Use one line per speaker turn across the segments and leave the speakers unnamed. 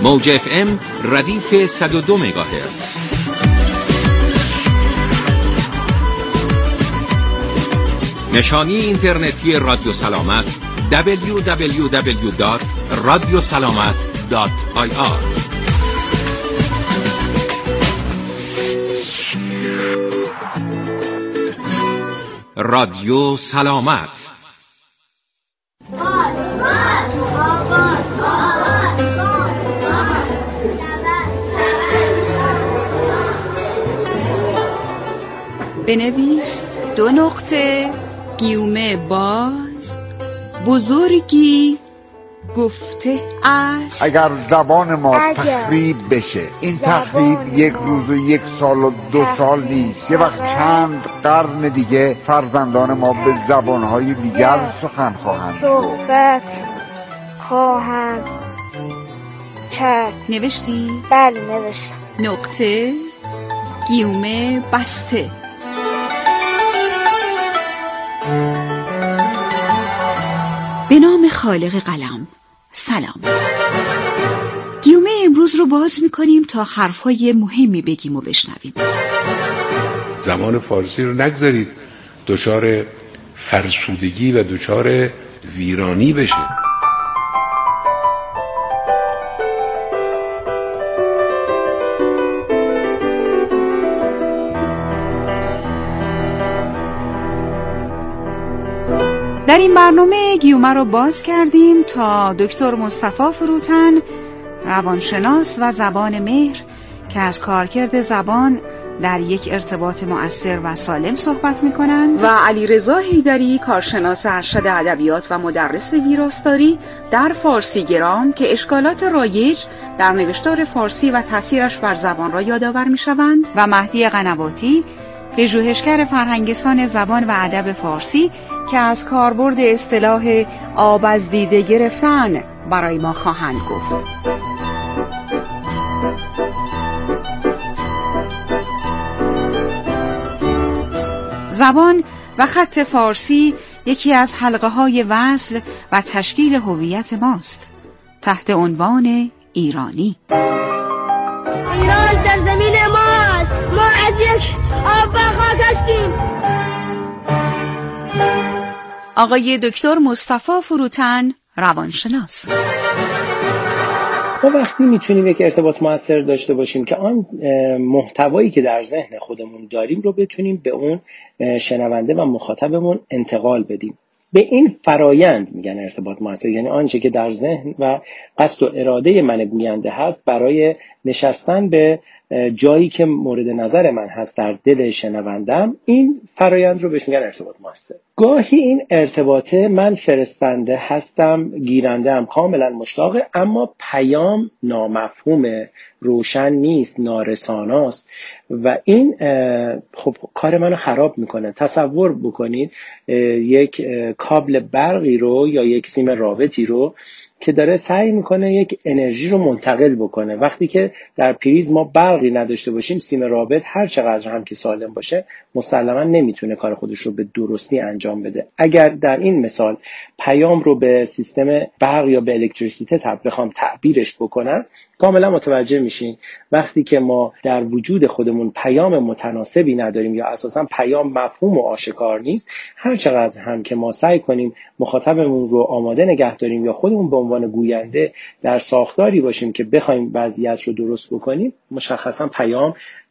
موج FM ردیف 102 مگاهرتز. نشانی اینترنتی رادیو سلامت www.radiosalamat.ir. رادیو سلامت.
بنویس گیومه باز بزرگی گفته است.
اگر زبان ما تخریب بشه، این تخریب یک روز و یک سال و 2 سال نیست، یه وقت چند قرن دیگه فرزندان ما به زبانهای دیگر سخن خواهند
کرد. نوشتی؟
بله نوشتم.
نقطه گیومه بسته. به نام خالق قلم. سلام. گیومه امروز رو باز می‌کنیم تا حرف‌های مهمی بگیم و بشنویم.
زبان فارسی رو نگذارید دچار فرسودگی و دچار ویرانی بشه.
در این برنامه گیومه رو باز کردیم تا دکتر مصطفی فروتن، روانشناس و زبان مهر که از کارکرد زبان در یک ارتباط مؤثر و سالم صحبت می‌کنند، و علیرضا حیدری، کارشناس ارشد ادبیات و مدرس ویراستاری در فارسی گرام که اشکالات رایج در نوشتار فارسی و تاثیرش بر زبان را یادآور می‌شوند، و مهدی قنواتی، پژوهشگر فرهنگستان زبان و ادب فارسی که از کاربرد اصطلاح آب از دیده گرفتن برای ما خواهند گفت. زبان و خط فارسی یکی از حلقه‌های وصل و تشکیل هویت ماست تحت عنوان ایرانی.
ایران سرزمین ماست، ما از یک آب و خاک هستیم.
آقای دکتر مصطفی فروتن، روانشناس.
ما وقتی میتونیم یک ارتباط مؤثر داشته باشیم که آن محتوایی که در ذهن خودمون داریم رو بتونیم به اون شنونده و مخاطبمون انتقال بدیم. به این فرایند میگن ارتباط مؤثر، یعنی آنچه که در ذهن و قصد و اراده من گوینده هست برای نشستن به جایی که مورد نظر من هست در دل شنوندم، این فرایند رو بهش میگن ارتباط مؤثر. گاهی این ارتباطه من فرستنده هستم، گیرنده هم کاملا مشتاقه، اما پیام نامفهومه، روشن نیست، نارساناست و این خب کار منو خراب میکنه. تصور بکنید یک کابل برقی رو یا یک سیم رابطی رو که داره سعی میکنه یک انرژی رو منتقل بکنه. وقتی که در پریز ما برقی نداشته باشیم، سیم رابط هر چقدر هم که سالم باشه مسلما نمیتونه کار خودش رو به درستی انجام بده. اگر در این مثال پیام رو به سیستم برق یا به الکتریسیته بخوام تعبیرش بکنم، کاملا متوجه میشین وقتی که ما در وجود خودمون پیام متناسبی نداریم یا اساسا پیام مفهوم و آشکار نیست، هر چقدر هم که ما سعی کنیم مخاطبمون رو آماده نگه داریم یا خودمون به عنوان گوینده در ساختاری باشیم که بخوایم وضعیت رو درست بکنیم، مشخصا پیام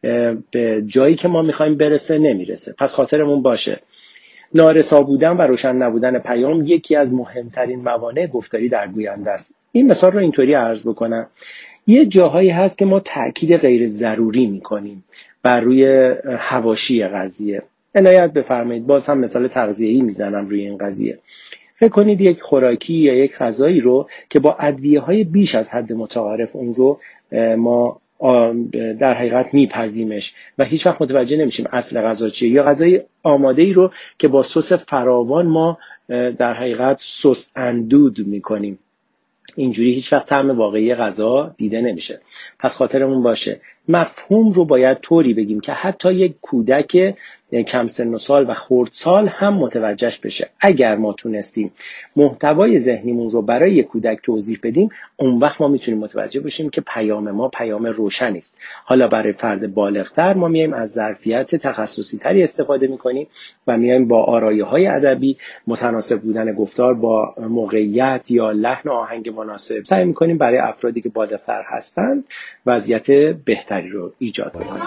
به جایی که ما میخوایم برسه نمیرسه. پس خاطرمون باشه نارسا بودن و روشن نبودن پیام یکی از مهمترین موانع گفتاری در گوینده است. این مثال رو اینطوری عرض بکنم: یه جاهایی هست که ما تأکید غیر ضروری میکنیم بر روی حواشی قضیه. عنایت بفرمایید، باز هم مثال تغذیه‌ای میزنم روی این قضیه. فکر کنید یک خوراکی یا یک غذایی رو که با ادویه‌های بیش از حد متعارف اون رو ما در حقیقت میپزیمش و هیچ وقت متوجه نمیشیم اصل غذا چیه، یا غذای آماده‌ای رو که با سس فراوان ما در حقیقت سس اندود میکنیم. اینجوری هیچ وقت طعم واقعی غذا دیده نمیشه. پس خاطرمون باشه مفهوم رو باید طوری بگیم که حتی یک کودک کم سن و سال و خردسال هم متوجهش بشه. اگر ما تونستیم محتوای ذهنیمون رو برای یک کودک توضیح بدیم، اون وقت ما میتونیم متوجه بشیم که پیام ما پیام روشنی است. حالا برای فرد بالغتر ما میایم از ظرفیت تخصصی تری استفاده میکنیم و میایم با آرایه‌های ادبی، متناسب بودن گفتار با موقعیت یا لحن و آهنگ مناسب سعی میکنیم برای افرادی که بالغتر هستند وضعیت بهتری رو ایجاد بکنیم.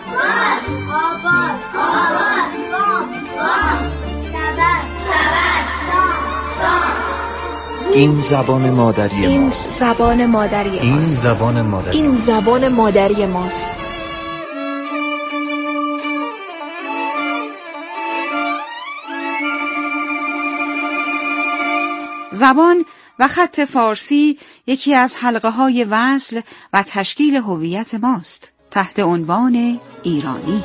این زبان مادری ماست.
این زبان مادری ماست.
این زبان مادری.
این زبان مادری ماست.
زبان و خط فارسی یکی از حلقه‌های وصل و تشکیل هویت ماست تحت عنوان ایرانی.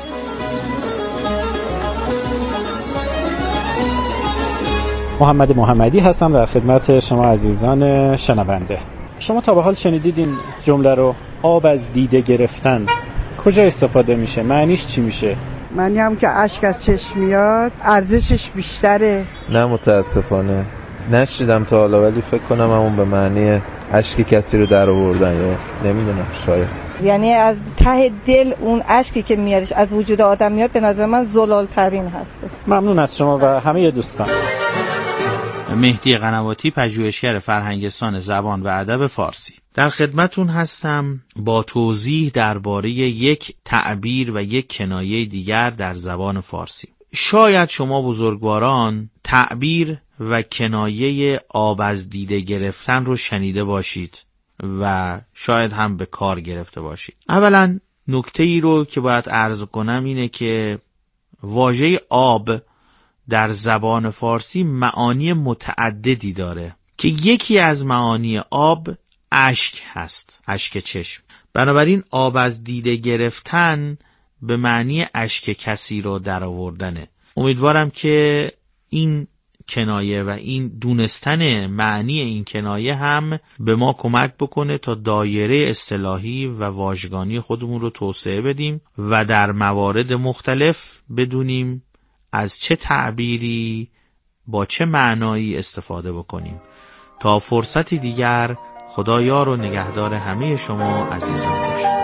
محمد محمدی هستم در خدمت شما عزیزان شنونده. شما تا به حال شنیدید این جمله رو؟ آب از دیده گرفتن کجا استفاده میشه؟ معنیش چی میشه؟
معنی هم که اشک از چشم میاد ارزشش بیشتره.
نه متاسفانه نشیدم تا حالا، ولی فکر کنم همون به معنی اشک کسی رو در آوردن، یا نمیدونم شاید.
یعنی از ته دل اون اشکی که میارش از وجود آدم میاد، به نظر من زلال ترین هستش.
ممنون از شما و همه دوستان.
مهدی قنواتی، پژوهشگر فرهنگستان زبان و ادب فارسی، در خدمتون هستم با توضیح درباره یک تعبیر و یک کنایه دیگر در زبان فارسی. شاید شما بزرگواران تعبیر و کنایه آب از دیده گرفتن رو شنیده باشید و شاید هم به کار گرفته باشید. اولا نکته ای رو که باید عرض کنم اینه که واژه آب در زبان فارسی معانی متعددی داره که یکی از معانی آب اشک هست، اشک چشم. بنابراین آب از دیده گرفتن به معنی اشک کسی رو در آوردنه. امیدوارم که این کنایه و این دونستن معنی این کنایه هم به ما کمک بکنه تا دایره اصطلاحی و واژگانی خودمون رو توسعه بدیم و در موارد مختلف بدونیم از چه تعبیری با چه معنایی استفاده بکنیم. تا فرصتی دیگر، خدا یار و نگهدار همه شما عزیزان باشه.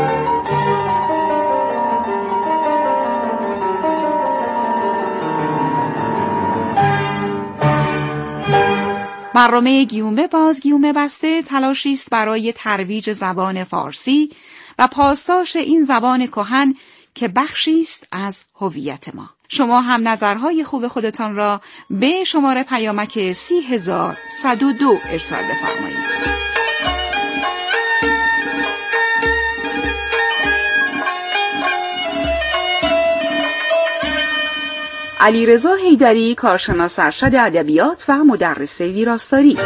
برنامه گیومه باز گیومه بسته تلاشی است برای ترویج زبان فارسی و پاسداشت این زبان کهن که بخشی است از هویت ما. شما هم نظرهای خوب خودتان را به شماره پیامک 30102 ارسال بفرمایید. علیرضا حیدری، کارشناس ارشد ادبیات و مدرس ویراستاری.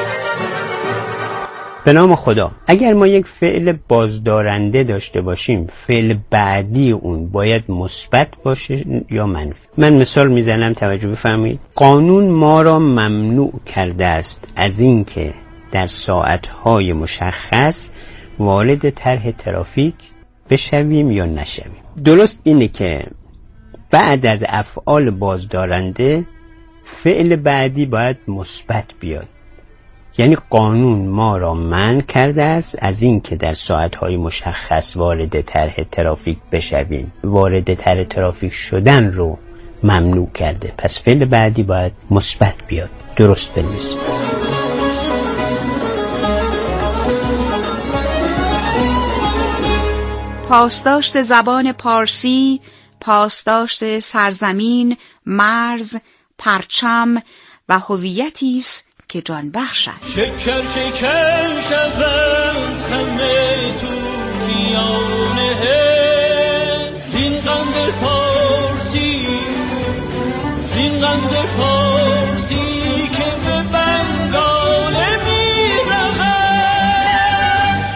به نام خدا، اگر ما یک فعل بازدارنده داشته باشیم، فعل بعدی اون باید مثبت باشه یا منفی. من مثال میزنم، توجه بفرمایید. قانون ما را ممنوع کرده است از اینکه در ساعتهای مشخص وارد طرح ترافیک بشویم یا نشویم. درست اینه که بعد از افعال بازدارنده فعل بعدی باید مثبت بیاد. یعنی قانون ما را منع کرده است از این که در ساعتهای مشخص وارد طرح ترافیک بشویم. وارد طرح ترافیک شدن رو ممنوع کرده، پس فعل بعدی باید مثبت بیاد. درست بنویسید.
پاسداشت زبان پارسی، پاسداشت سرزمین، مرز، پرچم و هویتی است که جان بخش است.
شکر شکر شود همه توتیانه زین قند پارسی، زین قند پارسی که به بنگاله می رود.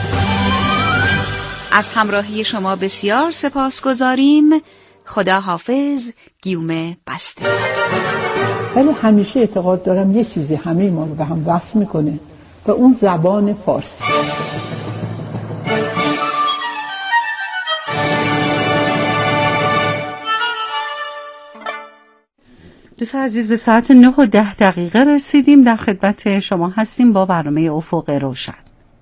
از همراهی شما بسیار سپاسگزاریم. خدا حافظ. گیومه بسته.
ولی همیشه اعتقاد دارم یه چیزی همه ما رو به هم وصل میکنه و اون زبان فارسی.
دوست عزیز به ساعت 9:10 رسیدیم. در خدمت شما هستیم با برنامه افق روشن.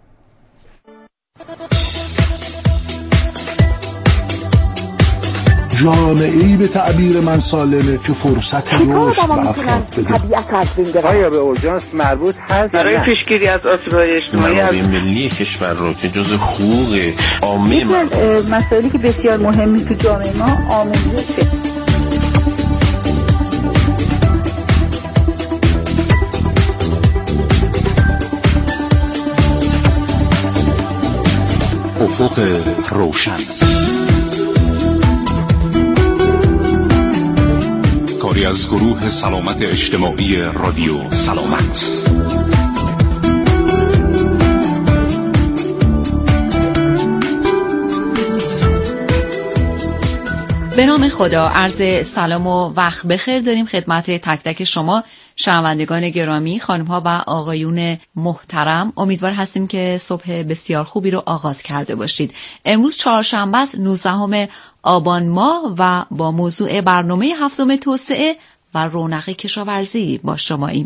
جامعه‌ای به تعبیر من سالمه که فرصت رشد به افراد بده.
آیا به اورژانس مربوط هست برای پیشگیری از آسیب‌های اجتماعی از
ملی کشور رو که جز حقوق عامه
مسائلی که بسیار مهمی تو جامعه ما آموزشه.
افق روشن، کاری از گروه سلامت اجتماعی رادیو سلامت.
به نام خدا، عرض سلام و وقت بخیر داریم خدمت تک تک شما شنوندگان گرامی، خانم‌ها و آقایون محترم. امیدوار هستیم که صبح بسیار خوبی رو آغاز کرده باشید. امروز چهارشنبه است، 19 آبان ماه و با موضوع برنامه هفتم توسعه و رونق کشاورزی با شماییم.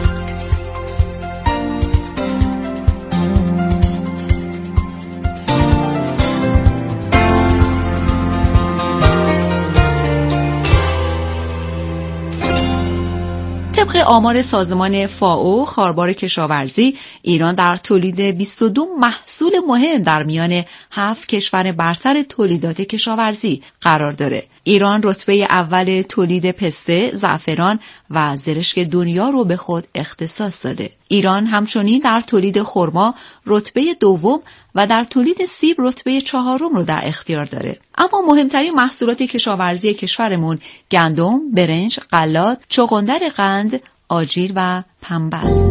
طبق آمار سازمان فائو خاربار کشاورزی، ایران در تولید 22 محصول مهم در میان 7 کشور برتر تولیدات کشاورزی قرار داره. ایران رتبه اول تولید پسته، زعفران و زرشک دنیا رو به خود اختصاص داده. ایران همچنین در تولید خرما رتبه دوم و در تولید سیب رتبه 4 رو در اختیار داره. اما مهمترین محصولات کشاورزی کشورمون گندم، برنج، غلات، چغندر قند، آجیل و پنبه است.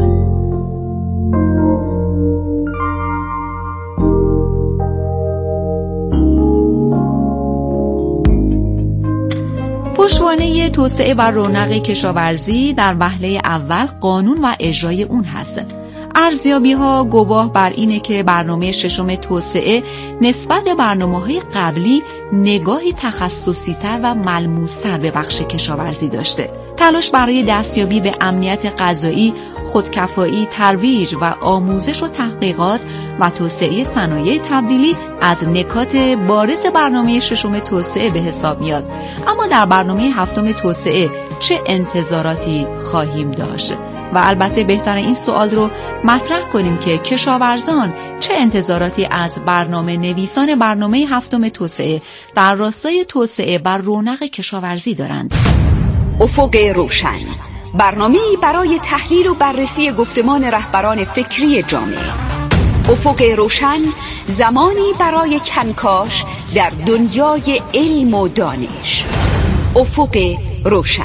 پشتوانه توسعه و رونق کشاورزی در وهله اول قانون و اجرای اون هست. ارزیابی‌ها گواه بر اینه که برنامه ششم توسعه نسبت به برنامه‌های قبلی نگاهی تخصصی‌تر و ملموس‌تر به بخش کشاورزی داشته. تلاش برای دستیابی به امنیت غذایی، خودکفایی، ترویج و آموزش و تحقیقات و توسعه صنایع تبدیلی از نکات بارز برنامه ششم توسعه به حساب میاد. اما در برنامه هفتم توسعه چه انتظاراتی خواهیم داشت؟ و البته بهتر این سوال رو مطرح کنیم که کشاورزان چه انتظاراتی از برنامه نویسان برنامه هفتم توسعه در راستای توسعه و رونق کشاورزی دارند.
افق روشن، برنامه‌ای برای تحلیل و بررسی گفتمان رهبران فکری جامعه. افق روشن، زمانی برای کنکاش در دنیای علم و دانش. افق روشن.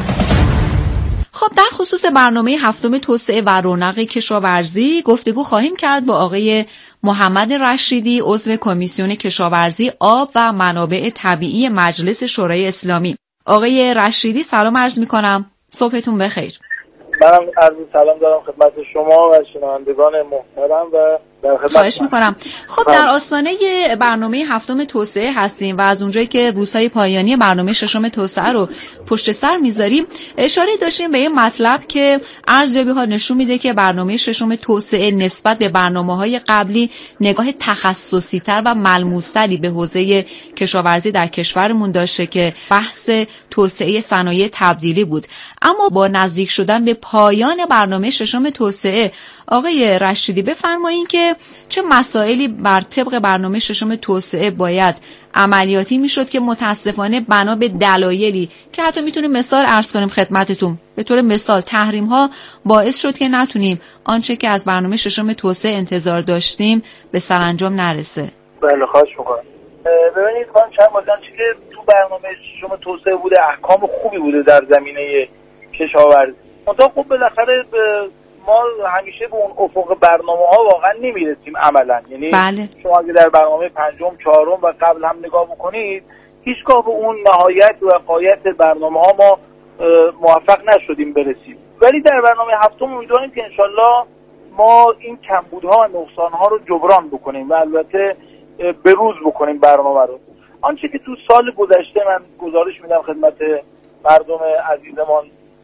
خب در خصوص برنامه هفتم توسعه و رونق کشاورزی گفتگو خواهیم کرد با آقای محمد رشیدی، عضو کمیسیون کشاورزی، آب و منابع طبیعی مجلس شورای اسلامی. آقای رشیدی سلام عرض می‌کنم. صبحتون بخیر.
منم عرض سلام دارم خدمت شما و شنوندگان محترم و در خدمت.
خواهش میکنم. خب در آستانه برنامه هفتم توسعه هستیم و از اونجایی که روزهای پایانی برنامه ششم توسعه رو پشت سر میذاریم، اشاره داشتیم به این مطلب که ارزیابی‌ها نشون میده که برنامه ششم توسعه نسبت به برنامه‌های قبلی نگاه تخصصی‌تر و ملموس‌تری به حوزه کشاورزی در کشورمون داشته که بحث توسعه صنایع تبدیلی بود. اما با نزدیک شدن به پایان برنامه ششم توسعه، آقای رشیدی بفرمایید که چه مسائلی بر طبق برنامه ششم توسعه باید عملیاتی میشد که متاسفانه بنا به دلایلی که حتی میتونیم مثال عرض کنیم خدمتتون، به طور مثال تحریم ها باعث شد که نتونیم آنچه که از برنامه ششم توسعه انتظار داشتیم به سرانجام نرسه.
بله خواهش میکنم. ببینید من چند بازم چی که تو برنامه ششم توسعه بوده احکام خوبی بوده در زمینه کشاورزی. منتها خب بالاخره ما همیشه به اون افق برنامه‌ها واقعا نمیرسیم عملاً. یعنی
بله.
شما اگه در برنامه پنجم، چهارم و قبل هم نگاه بکنید، هیچگاه به اون نهایت و غایت برنامه‌ها ما موفق نشدیم برسیم. ولی در برنامه هفتم امیدواریم که انشالله ما این کمبودها و نقصان‌ها رو جبران بکنیم و البته بروز بکنیم برنامه رو. آنچه که تو سال گذشته من گزارش میدم خدمت مردم عزیزمان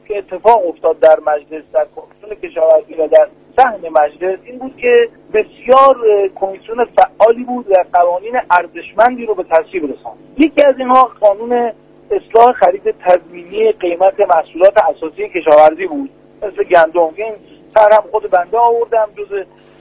که اتفاق افتاد در مجلس، در کمیسیون کشاورزی و در صحن مجلس، این بود که بسیار کمیسیون فعالی بود و قوانین ارزشمندی رو به تصویب رساند. یکی از اینها قانون اصلاح خرید تضمینی قیمت محصولات اساسی کشاورزی بود، مثل گندم. این طرح خود بنده آوردم، جز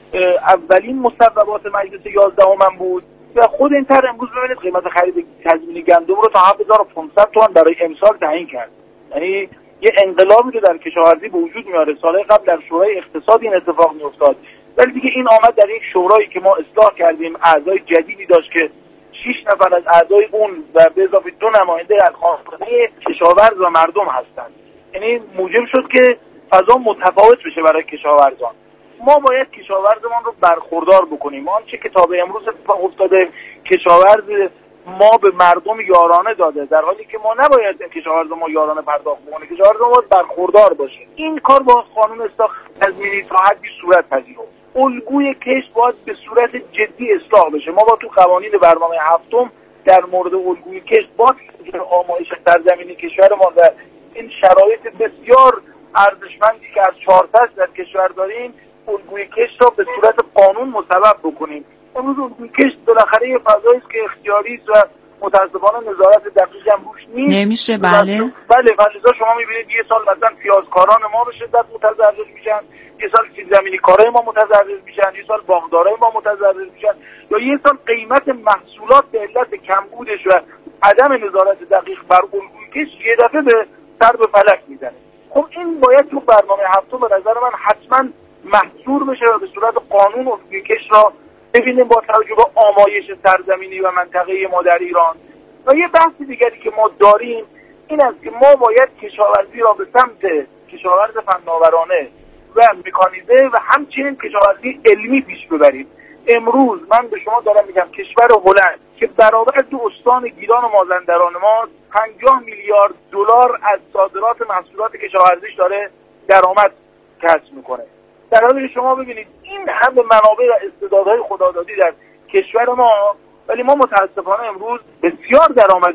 اولین مصوبات مجلس 11 من بود و خود این طرح امروز ببینید قیمت خرید تضمینی گندم رو تا 7500 تومان برای امسال تعیین کرد. یعنی یه انقلابی که در کشاورزی به وجود میاره. سالهای قبل در شورای اقتصاد این اتفاق میافتاد، ولی دیگه این آمد در یک شورایی که ما اصلاح کردیم، اعضای جدیدی داشت که 6 نفر از اعضای اون و به اضافه 2 نماینده از خانواده کشاورز و مردم هستند. یعنی موجب شد که فضا متفاوت بشه برای کشاورزان. ما باید کشاورزمان رو برخوردار بکنیم. آنچه که تا به امروز اتفاق افتاده، کشاورز ما به مردم یارانه داده، در حالی که ما نباید کشاورز ما یارانه پرداخت بکنه. کشاورز ما باید برخوردار باشه. این کار با قانون اصلاح تضمینی تا حدی صورت پذیرفت. الگوی کشت باید به صورت جدی اصلاح بشه. ما با تو قوانین برنامه هفتم در مورد الگوی کشت با آمایش سرزمینی کشورمان و این شرایط بسیار ارزشمندی که از 4 فصل در کشور داریم، الگوی کشت را به صورت قانون مصوب بکنیم. امروز الگوی کشت بالاخره یه فضایی است که اختیاری است و متاسفانه نظارت دقیق هم روش نیست.
نمیشه. بله
فلزا شما میبینید یه سال مثلا پیازکاران ما به شدت متضرر میشن، یه سال سیب زمینی کارای ما متضرر میشن، یه سال باغدارای ما متضرر میشن، یا یه سال قیمت محصولات به علت کمبودش و عدم نظارت دقیق بر الگوی کشت یه دفعه به سر به فلک میزنه. خب این باید تو برنامه هفتم به نظر من حتما محصور بشه و به صورت قانون الگوی کشت را ببینیم با توجه به آمایش سرزمینی و منطقه ما در ایران. و یه بحث دیگری که ما داریم این است که ما باید کشاورزی را به سمت کشاورز فناورانه و مکانیزه و همچنین کشاورزی علمی پیش ببریم. امروز من به شما دارم میگم کشور هلند که برابر دو استان گیلان و مازندران ما 50 میلیارد دلار از صادرات محصولات کشاورزیش داره درآمد کسب میکنه، در حالی که شما ببینید این همه منابع و استعدادهای خدادادی در کشور ما، ولی ما متاسفانه امروز بسیار درآمد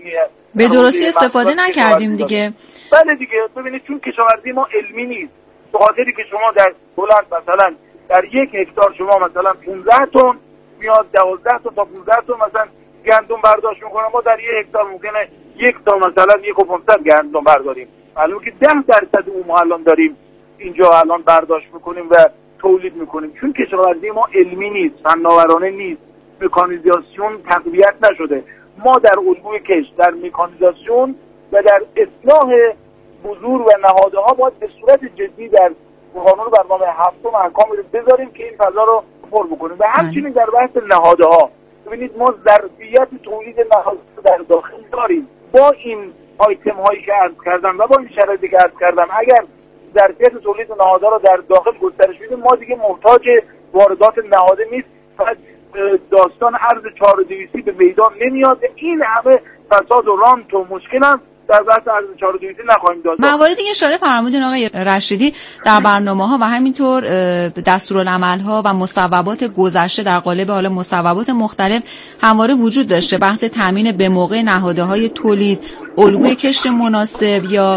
به درستی استفاده نکردیم دیگه.
بله دیگه، ببینید چون کشاورزی ما علمی نیست، به خاطری که شما در هلند مثلا در 1 هکتار شما مثلا 15 تن میاد، 12 تا 15 تن مثلا گندم برداشت میکنه. ما در 1 هکتار ممکنه 1 تا مثلا 1.5 گندم برداریم، معلومه که 10% اون ما الان داریم اینجا الان برداشت میکنیم و تولید میکنیم. چون کشاورزی ما علمی نیست، فناورانه نیست، مکانیزاسیون تقویت نشده. ما در الگوی کشت، در مکانیزاسیون و در اصلاح بذور و نهادها باید به صورت جدی در قانون برنامه هفتم احکامی رو بذاریم که این فضا رو پر بکنیم. و همچنین در بحث نهادها ببینید ما ظرفیت تولید نهادها در داخل داریم. با این آیتم هایی که عرض کردم و با این شرایطی که عرض کردم، اگر ظرفیت تولید نهادها رو در داخل گسترش بدیم، ما دیگه محتاج واردات نهاده نیست. فقط داستان ارز 4200 به میدان نمیاد. این همه فساد و رانت و مشکل هم در بحث ارز 4200 نخواهیم داشت.
مواردی که اشاره فرمودین آقای رشیدی در برنامه‌ها و همینطور دستورالعمل‌ها و مصوبات گذشته در قالب حالا مصوبات مختلف همواره وجود داشته. بحث تامین به موقع نهادهای تولید، الگوی کشت مناسب یا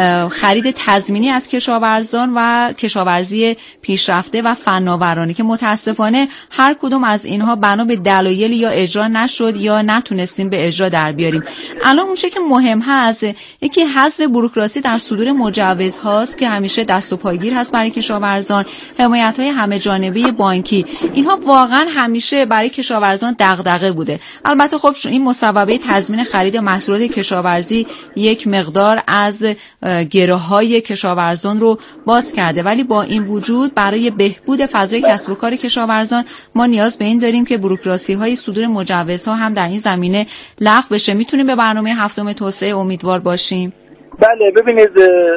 خرید تضمینی از کشاورزان و کشاورزی پیشرفته و فناورانه که متاسفانه هر کدوم از اینها بنا به دلایلی یا اجرا نشد یا نتونستیم به اجرا در بیاریم. الان اون چیزی که مهم هست یکی حذف بوروکراسی در صدور مجوز هاست که همیشه دست و پایگیر هست برای کشاورزان، حمایت‌های همه جانبه بانکی، اینها واقعا همیشه برای کشاورزان دغدغه بوده. البته خب این مصوبه تضمین خرید محصولات کشاورزی یک مقدار از گره‌های کشاورزان رو باز کرده، ولی با این وجود برای بهبود فضای کسب و کار کشاورزان ما نیاز به این داریم که بوروکراسی‌های صدور مجوزها هم در این زمینه لغو بشه. میتونیم به برنامه هفتم توسعه امیدوار باشیم؟
بله، ببینید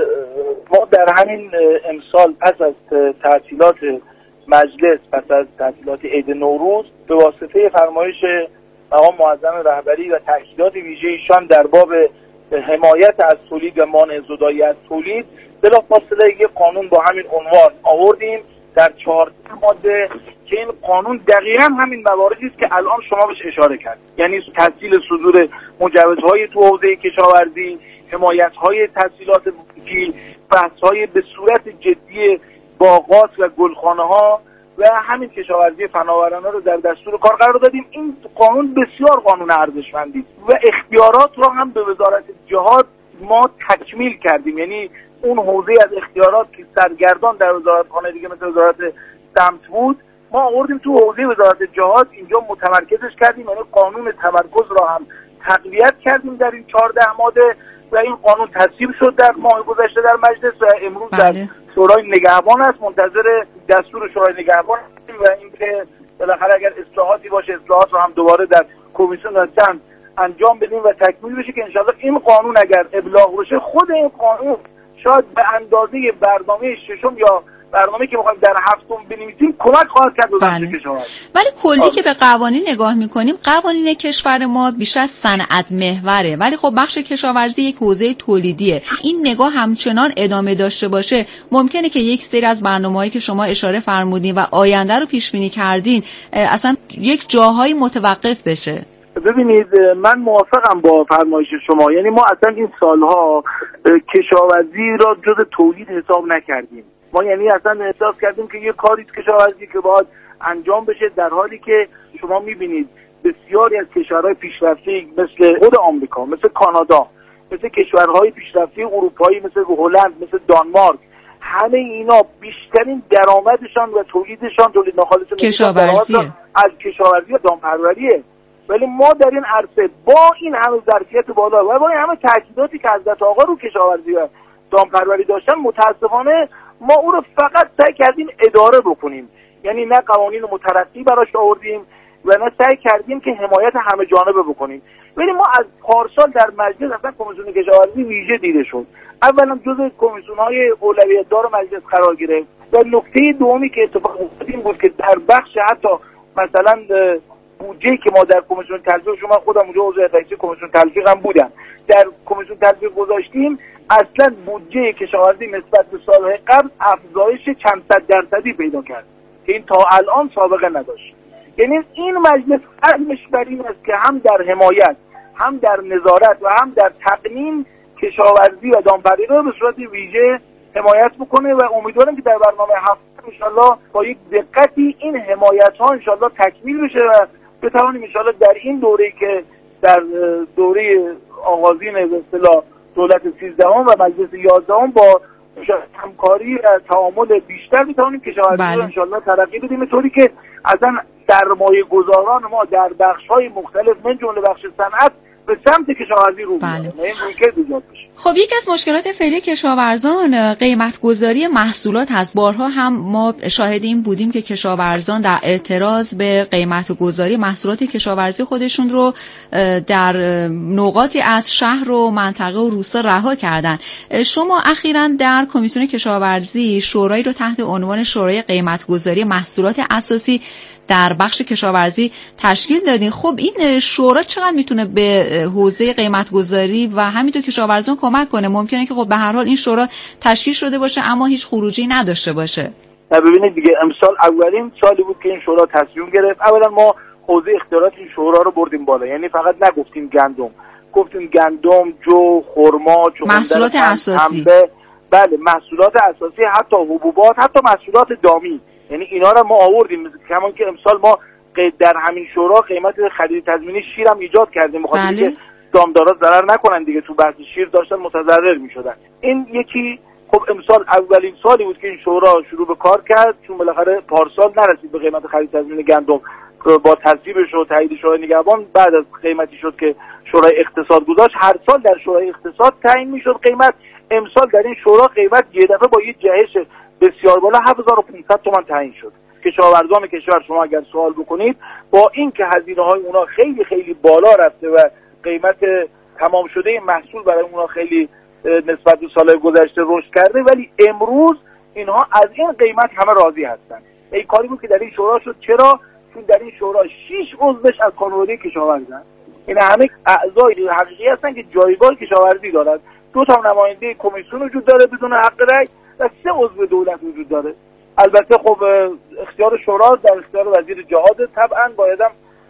ما در همین امسال پس از تعطیلات مجلس، پس از تعطیلات عید نوروز، به واسطه فرمایش مقام معظم رهبری و تاکیدات ویژه ایشان در باب حمایت از تولید و مانع زدایی از تولید، بلافاصله یک قانون با همین عنوان آوردیم در 14 ماده که این قانون دقیقاً همین مواردی است که الان شما بهش اشاره کرد، یعنی تسهیل صدور مجوزهای تو حوزه کشاورزی، حمایت‌های تسهیلات بانکی، بحث‌های به صورت جدی باغات و گلخانه‌ها و همین کشاورزی فناورانه رو در دستور کار قرار دادیم. این قانون بسیار قانون ارزشمندی و اختیارات رو هم به وزارت جهاد ما تکمیل کردیم. یعنی اون حوزه از اختیارات که سرگردان در وزارتخانه دیگه مثل وزارت سمت بود، ما آوردیم تو حوزه وزارت جهاد، اینجا متمرکزش کردیم. یعنی قانون تمرکز را هم تقویت کردیم در این 14 ماده و این قانون تصویب شد در ماه گذشته در مجلس و امروز در شورای نگهبان است. منتظر دستور شورای نگهبان و اینکه بالاخره اگر اصلاحاتی باشه اصلاحات رو هم دوباره در کمیسیون چند انجام بدیم و تکمیل بشه که انشالله این قانون اگر ابلاغ بشه، خود این قانون شاید به اندازه برنامه ششم یا برنامه‌ای که می‌خوایم در هفتم بنویسیم کمک خواهد کرد به بحث کشاورزی.
ولی کلی که به قوانین نگاه می‌کنیم، قوانین کشور ما بیشتر صنعت محوره، ولی خب بخش کشاورزی یک حوزه تولیدیه. این نگاه همچنان ادامه داشته باشه، ممکنه که یک سری از برنامه‌هایی که شما اشاره فرمودین و آینده رو پیش بینی کردین اصلا یک جاهایی متوقف بشه.
ببینید، من موافقم با فرمایش شما. یعنی ما اصلا این سالها کشاورزی را جز تولید حساب نکردیم. ما یعنی اصلا احساس کردیم که یه کاری کشاورزی که باید انجام بشه، در حالی که شما میبینید بسیاری از کشورهای پیشرفته مثل خود آمریکا، مثل کانادا، مثل کشورهای پیشرفته اروپایی مثل هلند، مثل دانمارک، همه اینا بیشترین درآمدشان و تولیدشان، تولید ناخالص
کشاورزیه،
از کشاورزی و دامپروریه. ولی ما در این عرصه با این همه ظرفیت بالا و با این همه تاکیداتی که حضرت آقا رو کشاورزی و دامپروری داشتن، متاسفانه ما او رو فقط سعی کردیم اداره بکنیم. یعنی نه قوانین مترقی براش آوردیم و نه سعی کردیم که حمایت همه جانبه بکنیم. ولی ما از پارسال در مجلس اصلا کمیسیون کشاورزی ویژه دیده شد. اولا جزء کمیسیون‌های اولویت دار مجلس قرار گرفت و نکته دومی که اتفاق افتاد این بود که در بخش حتی مثلا بودجه‌ای که ما در کمیسیون تلفیق، شما خودم اونجا عضو رئیس کمیسیون تلفیق هم بودم، در کمیسیون تلفیق گذاشتیم، اصلا بودجه کشاورزی نسبت به سالهای قبل افزایش چند صد درصدی پیدا کرد که این تا الان سابقه نداشت. یعنی این مجلس عزمش بر این است که هم در حمایت، هم در نظارت و هم در تقنین کشاورزی و دامپروری رو به صورت ویژه حمایت بکنه و امیدوارم که در برنامه هفته انشالله با یک دقتی این حمایت ها انشالله تکمیل بشه و بتوانیم انشالله در این دوره‌ای که در دوره آغازین به اصطلاح دولت 13 و مجلس 11 با همکاری و تعامل بیشتر بتوانیم کشاورزی رو انشالله ترقی بدیم، طوری که اصلا سرمایه گذاران ما در بخش‌های مختلف من جمله بخش صنعت به سمت کشاورزی رو بیارن.
خب یکی از مشکلات فعلی کشاورزان قیمت گذاری محصولات هست. بارها هم ما شاهد این بودیم که کشاورزان در اعتراض به قیمت گذاری محصولات کشاورزی خودشون رو در نقاطی از شهر و منطقه و روستا رها کردن. شما اخیراً در کمیسیون کشاورزی شورایی رو تحت عنوان شورای قیمت گذاری محصولات اساسی در بخش کشاورزی تشکیل دادین. خب این شورا چقدر میتونه به حوزه قیمت گذاری و همینطور کشاورزان کمک کنه؟ ممکنه که خب به هر حال این شورا تشکیل شده باشه اما هیچ خروجی نداشته باشه.
ببینید دیگه امسال اولین سالی بود که این شورا تصمیم گرفت. اولا ما حوزه اختیارات این شورا رو بردیم بالا، یعنی فقط نگفتیم گندم، گفتیم گندم، جو، خرما،
محصولات اساسی.
بله، محصولات اساسی، حتی حبوبات، حتی محصولات دامی. یعنی اینا رو ما آوردیم. کمان که امسال ما در همین شورا قیمت خرید تضمینی شیر هم ایجاد کردیم، بخاطر اینکه دامدارا ضرر نکنن دیگه، تو بحث شیر داشتن متضرر میشدن. این یکی. خب امسال اولین سالی بود که این شورا شروع به کار کرد، چون بالاخره پارسال نرسید به قیمت خرید تضمین گندم. با تصویبش و تایید شورای نگهبان بعد از قیمتی شد که شورای اقتصاد گذاشت. هر سال در شورای اقتصاد تعیین میشد قیمت. امسال در این شورا قیمت یه دفعه با یه جهش بسیار بالا 7500 تومان تعیین شد. کشاورزان کشور شما اگر سوال بکنید، با این که هزینه‌های اونا خیلی خیلی بالا رفته و قیمت تمام شده محصول برای اونا خیلی نسبت به سال گذشته رشد کرده، ولی امروز اینها از این قیمت همه راضی هستن. این کاری بود که در این شورا شد. چرا؟ چون در این شورا 6 عضوش از خانواده کشاورزن. این همه اعضای حقیقی هستن که جایگاه کشاورزی دارن. 2 تا نماینده کمیسیون وجود داره بدون حق رأی و 3 عضو دولت وجود داره. البته خب اختیار شورا در اختیار وزیر جهاد، طبعا بایدم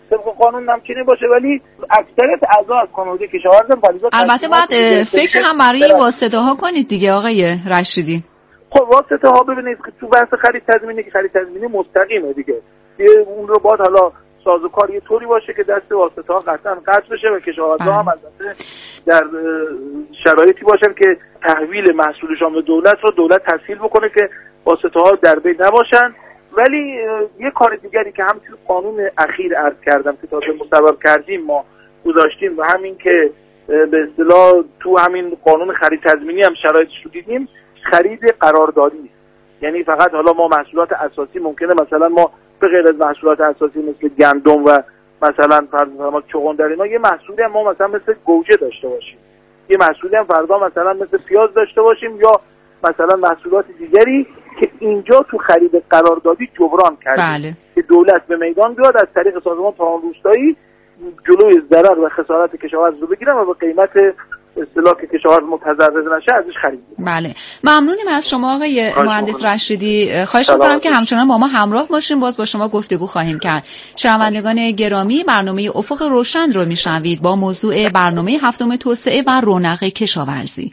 طبق قانون نمکنه باشه، ولی اکثریت اعضا از خانواده کشاورز فریضه.
البته بعد فکر هم برای این واسطه ها کنید دیگه آقای رشیدی.
خب واسطه ها ببینید که تو بحث خرید تضمینی که خرید تضمینی مستقیمه دیگه، اون رو باید حالا سازوکار یه طوری باشه که دست واسطه ها قطعا قطع بشه و کشاورزا هم البته در شرایطی باشن که تحویل محصولشان به دولت رو دولت تسهیل بکنه که واسطه ها در بین نباشن. ولی یه کار دیگری که هم تو قانون اخیر عرض کردم که تازه مصوب کردیم ما گذاشتیم و همین که به اصطلاح تو همین قانون خرید تضمینی هم شرایطش رو دیدیم، خرید قراردادی. یعنی فقط حالا ما محصولات اساسی ممکنه مثلا ما به غیر از محصولات اساسی مثل گندم و مثلا فرض چغندر اینا یه محصولی هم ما مثلا مثل گوجه داشته باشیم، یه محصولی هم فردا مثلا مثل پیاز داشته باشیم یا مثلا محصولات دیگری که اینجا تو خرید قراردادی جبران کردیم که دولت به میدان بیاد از طریق سازمان تعاون روستایی جلوی ضرر و خسارت کشاورز رو بگیرن و به قیمت اصطلاح که کشاورز متضرر نشه ازش خرید.
بله ممنونیم از شما آقای مهندس رشیدی. خواهش می‌کنم که همچنان با ما همراه باشیم، باز با شما گفتگو خواهیم کرد. شنوندگان گرامی، برنامه افق روشن رو میشنوید با موضوع برنامه هفتم توسعه و رونق کشاورزی.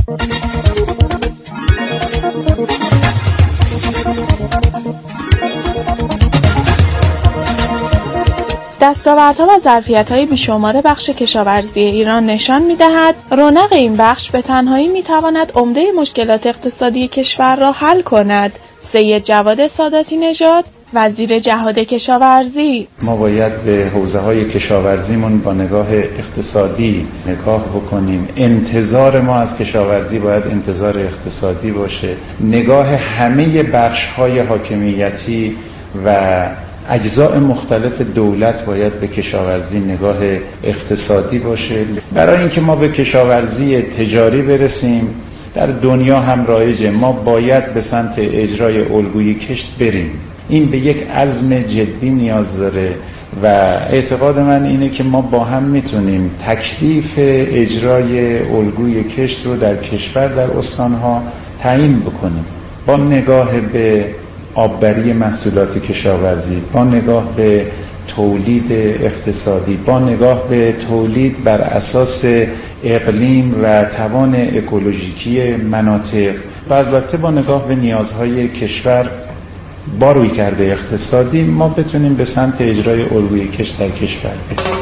دستاوردها و ظرفیت‌های بیشمار بخش کشاورزی ایران نشان می‌دهد رونق این بخش به تنهایی می‌تواند عمده مشکلات اقتصادی کشور را حل کند. سید جواد ساداتی نژاد، وزیر جهاد کشاورزی:
ما باید به حوزه‌های کشاورزیمون با نگاه اقتصادی نگاه بکنیم. انتظار ما از کشاورزی باید انتظار اقتصادی باشه. نگاه همه بخش‌های حاکمیتی و اجزاء مختلف دولت باید به کشاورزی نگاه اقتصادی باشه. برای اینکه ما به کشاورزی تجاری برسیم، در دنیا هم رایجه، ما باید به سمت اجرای الگوی کشت بریم. این به یک عزم جدی نیاز داره و اعتقاد من اینه که ما با هم میتونیم تکلیف اجرای الگوی کشت رو در کشور در استانها تعیین بکنیم، با نگاه به آببری محصولات کشاورزی، با نگاه به تولید اقتصادی، با نگاه به تولید بر اساس اقلیم و توان اکولوژیکی مناطق و البته با نگاه به نیازهای کشور با رویکرد اقتصادی ما بتونیم به سمت اجرای الگوی کشت در کشور بریم.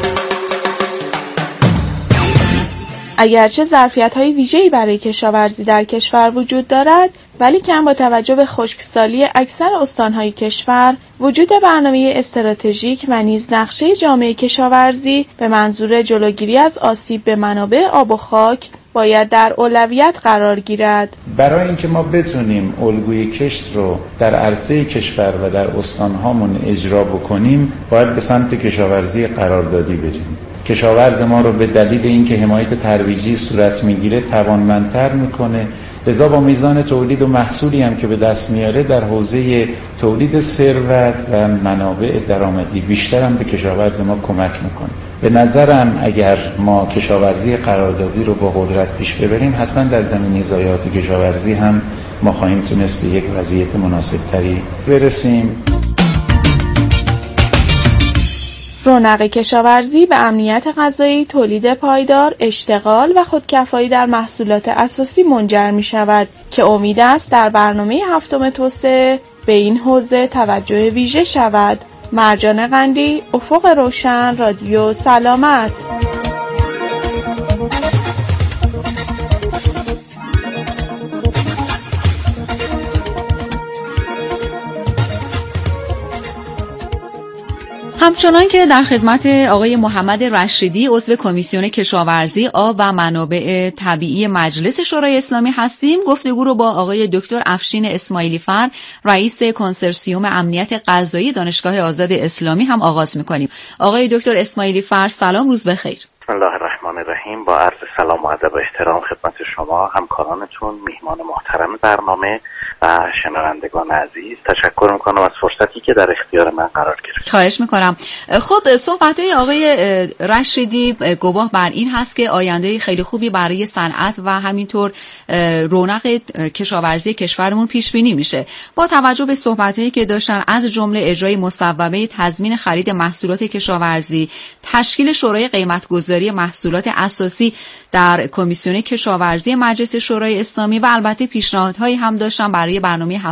اگرچه ظرفیت‌های ویژه‌ای برای کشاورزی در کشور وجود دارد، ولی کم با توجه به خشکسالی اکثر استان‌های کشور، وجود برنامه استراتژیک و نیز نقشه جامعه کشاورزی به منظور جلوگیری از آسیب به منابع آب و خاک باید در اولویت قرار گیرد.
برای اینکه ما بتونیم الگوی کشت رو در عرصه کشور و در استان‌هامون اجرا بکنیم، باید به سمت کشاورزی قراردادی بریم. کشاورز ما رو به دلیل اینکه حمایت ترویجی صورت میگیره توانمندتر میکنه، لذا با میزان تولید و محصولی هم که به دست میاره در حوزه تولید ثروت و منابع درآمدی بیشتر هم به کشاورز ما کمک میکنه. به نظرم اگر ما کشاورزی قراردادی رو با قدرت پیش ببریم، حتما در زمینه ضایعات کشاورزی هم ما خواهیم تونست به یک وضعیت مناسبتری برسیم.
رونق کشاورزی به امنیت غذایی، تولید پایدار، اشتغال و خودکفایی در محصولات اساسی منجر می شود که امید است در برنامه هفتم توسعه به این حوزه توجه ویژه شود. مرجان قندی، افق روشن، رادیو سلامت.
همچنان که در خدمت آقای محمد رشیدی عضو کمیسیون کشاورزی، آب و منابع طبیعی مجلس شورای اسلامی هستیم، گفتگو رو با آقای دکتر افشین اسماعیلی فر، رئیس کنسرسیوم امنیت غذایی دانشگاه آزاد اسلامی هم آغاز می‌کنیم. آقای دکتر اسماعیلی فر سلام، روز بخیر.
بسم الله الرحمن الرحیم.
الرحیم. با عرض سلام و ادب و احترام خدمت شما، همکارانتون، میهمان محترم برنامه و شنوندگان عزیز، تشکر میکنم از فرصتی که در اختیار من قرار گرفت.
خواهش میکنم. خب صحبت آقای رشیدی گواه بر این هست که آینده خیلی خوبی برای صنعت و همینطور رونق کشاورزی کشورمون پیش بینی میشه. با توجه به صحبتایی که داشتن از جمله اجرای مصوبه تضمین خرید محصولات کشاورزی، تشکیل شورای قیمتگذاری محصولات اساسی در کمیسیون کشاورزی مجلس شورای اسلامی و البته پیشنهادهایی هم داشتن برای برنامه